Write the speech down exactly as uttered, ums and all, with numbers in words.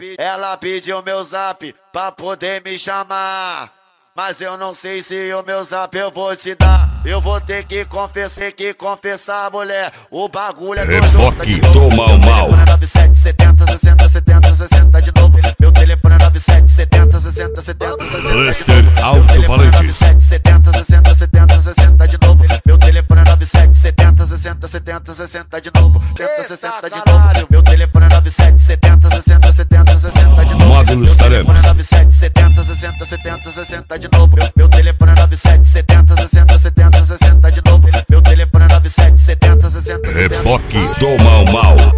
pe- ela pediu meu zap pra poder me chamar. Mas eu não sei se o meu zap eu vou te dar. Eu vou ter que confessar, que confessar, mulher. O bagulho é doido. Reboque do Mau Mau. nove sete setenta sessenta setenta sessenta de novo. Meu telefone é nove sete setenta sessenta setenta sessenta. Lester Alto Valentis. setenta sessenta setenta sessenta de novo. Meu telefone é nove sete setenta sessenta setenta sessenta de novo. setenta sessenta de novo. Meu telefone é nove sete setenta sessenta setenta sessenta de novo. Módulos Taremas. nove sete setenta sessenta setenta sessenta de novo. Meu telefone é nove sete setenta sessenta setenta sessenta de novo. Meu telefone é nove sete setenta sessenta. Reboque do Mau Mau.